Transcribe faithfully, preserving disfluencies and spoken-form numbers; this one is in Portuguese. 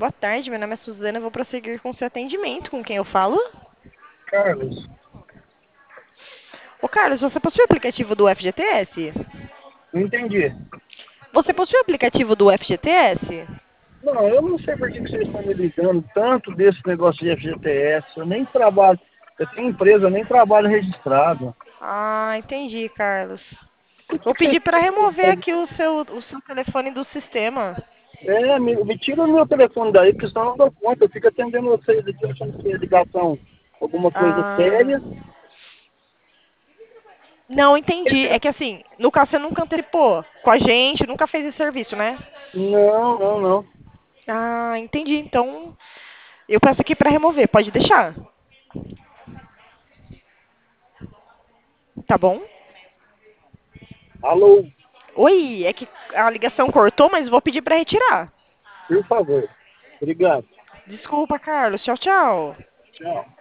Boa tarde, meu nome é Suzana, eu vou prosseguir com o seu atendimento. Com quem eu falo? Carlos, Ô Carlos, você possui o aplicativo do F G T S? não entendi. Você possui o aplicativo do F G T S? Não, eu não sei por que que vocês estão me ligando tanto desse negócio de F G T S. Eu nem trabalho, eu tenho empresa, eu nem trabalho registrado. Ah, entendi, Carlos. Por que Vou que vocês pedir para estão me remover ligando? aqui o seu, o seu telefone do sistema. É, me, me tira o meu telefone daí, porque senão eu não dou conta. Eu fico atendendo vocês aqui, achando que é ligação, alguma coisa Ah, séria. não entendi. É que assim, no caso você nunca antecipou com a gente, nunca fez esse serviço, né? Não, não, não. Ah, entendi. Então, eu peço aqui para remover. Pode deixar. Tá bom? Alô, Oi, é que a ligação cortou, mas vou pedir para retirar. por favor. Obrigado. Desculpa, Carlos. Tchau, tchau. Tchau.